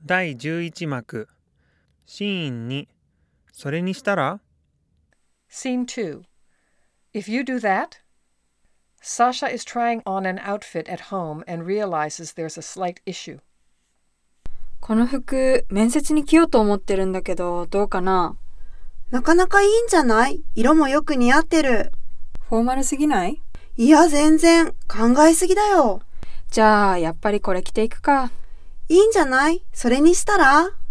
第11幕シーン2それにしたら Scene 2. If you do that? Sasha is trying on an outfit at home and realizes there's a slight issue. この服、面接に着ようと思ってるんだけど、どうかな？ なかなかいいんじゃない？色もよく似合ってる。 フォーマルすぎない？ いや、全然。考えすぎだよ。 じゃあ、やっぱりこれ着ていくか。 いいんじゃない？それにしたら？